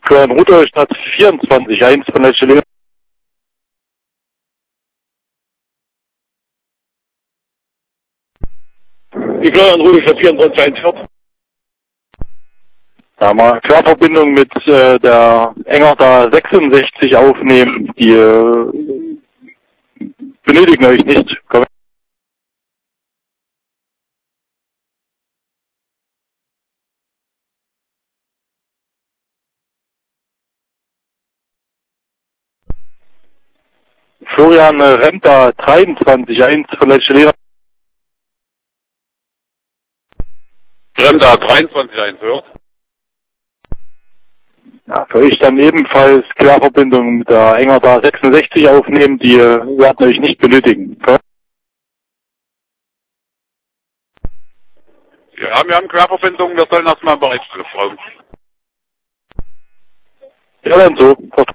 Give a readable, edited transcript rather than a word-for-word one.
Köln Rudolstadt 24-1 von der Stelle. Die Köln Rudolstadt 24-1 hört. Da haben wir Querverbindung mit der Engerda 66 aufnehmen. Die benötigen euch nicht. Florian Remter 23-1 von der Stelle. Remter 23-1 hört. Ja, für euch dann ebenfalls Querverbindung mit der Engerda 66 aufnehmen. Die werden euch nicht benötigen. Ja, wir haben Querverbindungen, wir sollen erstmal im Bereich folgen. Ja, dann so.